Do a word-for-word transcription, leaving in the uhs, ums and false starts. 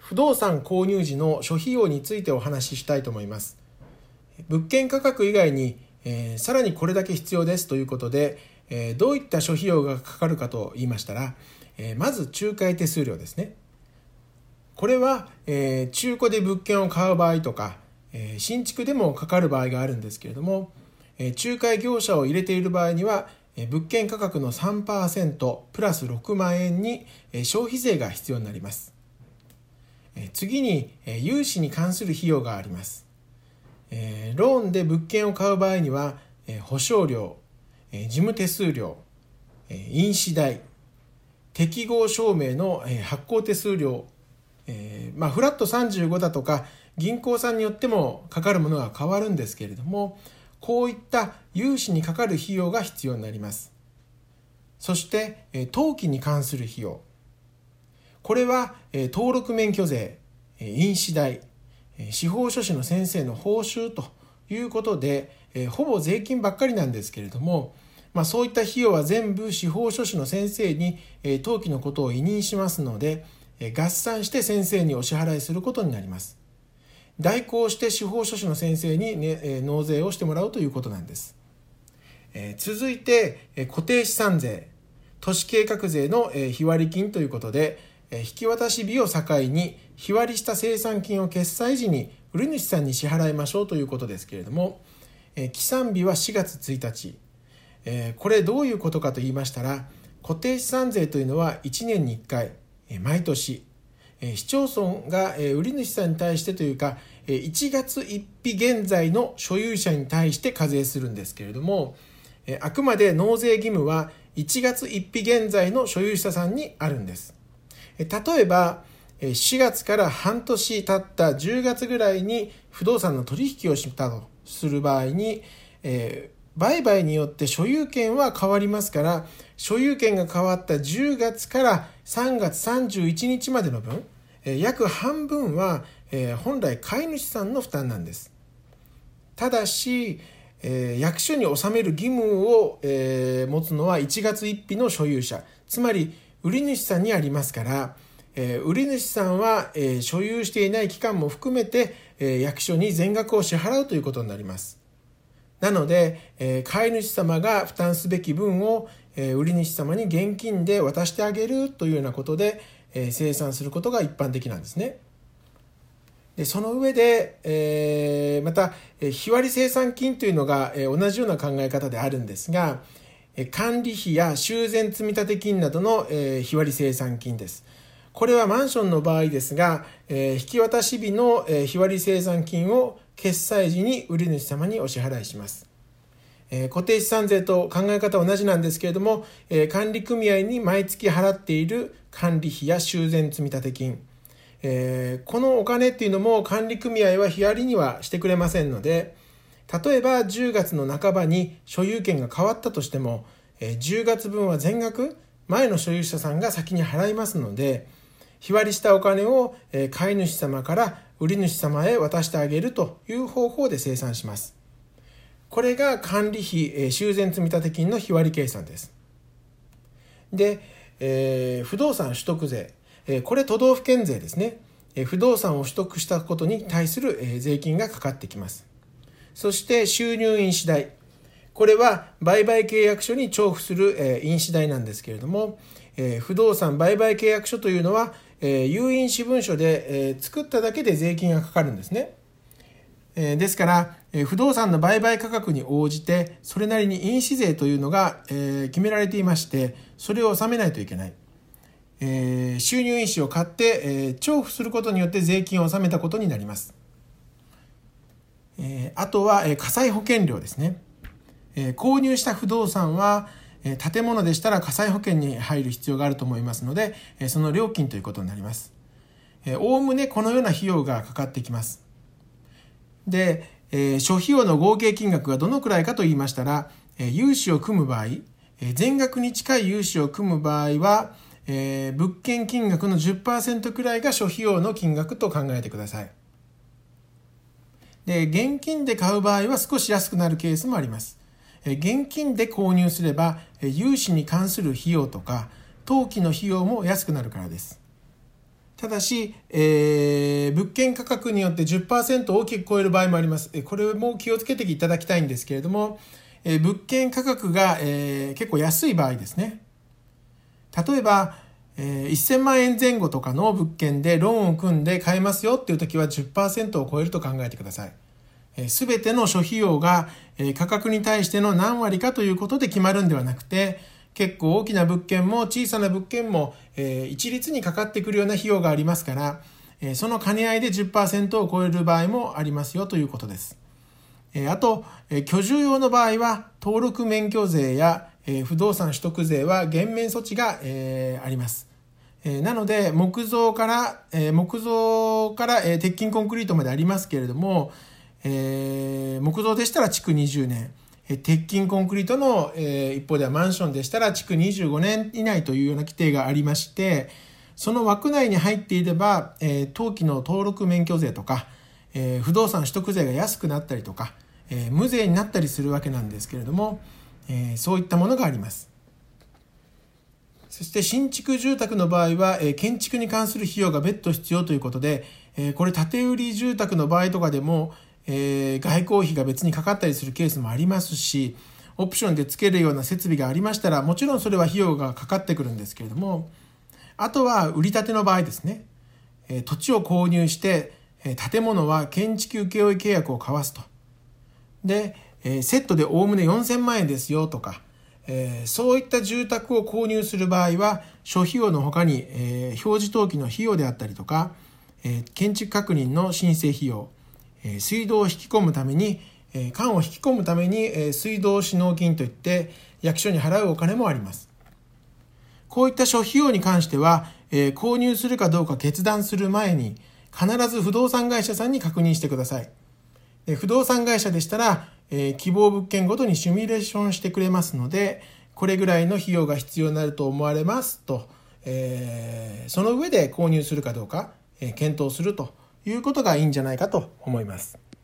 不動産購入時の諸費用についてお話ししたいと思います。物件価格以外に、えー、さらにこれだけ必要ですということで、えー、どういった諸費用がかかるかと言いましたら、えー、まず仲介手数料ですね。これは、えー、中古で物件を買う場合とか、えー、新築でもかかる場合があるんですけれども、えー、仲介業者を入れている場合には、えー、物件価格の さんパーセント プラスろくまんえんに、えー、消費税が必要になります。えー、次に、えー、融資に関する費用があります。えー、ローンで物件を買う場合には、えー、保証料、えー、事務手数料、えー、印紙代、適合証明の、えー、発行手数料、えーまあ、フラットさんじゅうごだとか銀行さんによってもかかるものが変わるんですけれども、こういった融資にかかる費用が必要になります。そして、えー、登記に関する費用、これは、えー、登録免許税、えー、印紙代、えー、司法書士の先生の報酬ということで、えー、ほぼ税金ばっかりなんですけれども、まあ、そういった費用は全部司法書士の先生に、えー、登記のことを委任しますので、合算して先生にお支払いすることになります。代行して司法書士の先生に、ね、納税をしてもらうということなんです。えー、続いて固定資産税、都市計画税の日割り金ということで、引き渡し日を境に日割りした清算金を決済時に売り主さんに支払いましょうということですけれども、起算日はしがつついたち。これどういうことかと言いましたら、固定資産税というのはいちねんにいっかい毎年市町村が売り主さんに対してというかいちがつついたち現在の所有者に対して課税するんですけれども、あくまで納税義務はいちがつついたち現在の所有者さんにあるんです。例えばしがつから半年経ったじゅうがつぐらいに不動産の取引をしたとする場合に、えー売買によって所有権は変わりますから、所有権が変わったじゅうがつからさんがつさんじゅういちにちまでの分、約半分は本来買い主さんの負担なんです。ただし、役所に納める義務を持つのはいちがつついたちの所有者、つまり売り主さんにありますから、売り主さんは所有していない期間も含めて役所に全額を支払うということになります。なので、えー、買い主様が負担すべき分を、えー、売り主様に現金で渡してあげるというようなことで、えー、清算することが一般的なんですね。で、その上で、えー、また、えー、日割り清算金というのが、えー、同じような考え方であるんですが、えー、管理費や修繕積立金などの、えー、日割り清算金です。これはマンションの場合ですが、えー、引き渡し日の、えー、日割り清算金を決済時に売り主様にお支払いします。えー、固定資産税と考え方は同じなんですけれども、えー、管理組合に毎月払っている管理費や修繕積立金、えー、このお金っていうのも管理組合は日割りにはしてくれませんので、例えばじゅうがつの半ばに所有権が変わったとしても、えー、じゅうがつぶんは全額前の所有者さんが先に払いますので、日割りしたお金を買い主様から売り主様へ渡してあげるという方法で清算します。これが管理費、修繕積立金の日割り計算です。で、えー、不動産取得税、これ都道府県税ですね。不動産を取得したことに対する税金がかかってきます。そして収入印紙代、これは売買契約書に調布する印紙代なんですけれども、不動産売買契約書というのは有印紙文書で作っただけで税金がかかるんですね。ですから不動産の売買価格に応じてそれなりに印紙税というのが決められていまして、それを納めないといけない。収入印紙を買って調布することによって税金を納めたことになります。あとは火災保険料ですね。購入した不動産は建物でしたら火災保険に入る必要があると思いますので、その料金ということになります。おおむねこのような費用がかかってきます。で、諸費用の合計金額がどのくらいかと言いましたら、融資を組む場合、全額に近い融資を組む場合は、物件金額の じゅっパーセント くらいが諸費用の金額と考えてください。で、現金で買う場合は少し安くなるケースもあります。現金で購入すれば融資に関する費用とか登記の費用も安くなるからです。 ただし、えー、物件価格によって じゅっパーセント を大きく超える場合もあります。これも気をつけていただきたいんですけれども、えー、物件価格が、えー、結構安い場合ですね。例えば、えー、せんまんえん前後とかの物件でローンを組んで買えますよっていう時は じゅっパーセント を超えると考えてください。すべての諸費用が価格に対しての何割かということで決まるんではなくて、結構大きな物件も小さな物件も一律にかかってくるような費用がありますから、その兼ね合いで じゅっパーセント を超える場合もありますよということです。あと、居住用の場合は登録免許税や不動産取得税は減免措置があります。なので木造から木造から鉄筋コンクリートまでありますけれども、えー、木造でしたら築にじゅうねん、え鉄筋コンクリートの、えー、一方ではマンションでしたら築にじゅうごねん以内というような規定がありまして、その枠内に入っていれば、えー、登記の登録免許税とか、えー、不動産取得税が安くなったりとか、えー、無税になったりするわけなんですけれども、えー、そういったものがあります。そして新築住宅の場合は、えー、建築に関する費用が別途必要ということで、えー、これ建て売り住宅の場合とかでもえー、外交費が別にかかったりするケースもありますし、オプションで付けるような設備がありましたら、もちろんそれは費用がかかってくるんですけれども、あとは売り建ての場合ですね、えー、土地を購入して、えー、建物は建築請負契約を交わすと。で、えー、セットでおおむねよんせんまんえんですよとか、えー、そういった住宅を購入する場合は、諸費用の他に、えー、表示登記の費用であったりとか、えー、建築確認の申請費用、水道を引き込むために、管を引き込むために水道指納金といって役所に払うお金もあります。こういった諸費用に関しては、購入するかどうか決断する前に必ず不動産会社さんに確認してください。不動産会社でしたら、希望物件ごとにシミュレーションしてくれますので、これぐらいの費用が必要になると思われますと、その上で購入するかどうか検討するということがいいんじゃないかと思います。